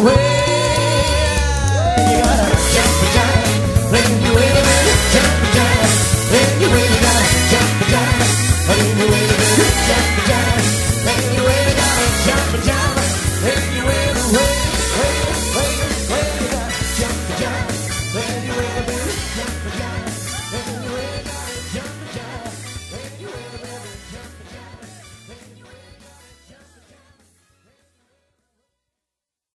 Well, you gotta jump and jive when you wait a minute. Jump and jive when you wait a minute. Jump and jive when you wait a minute.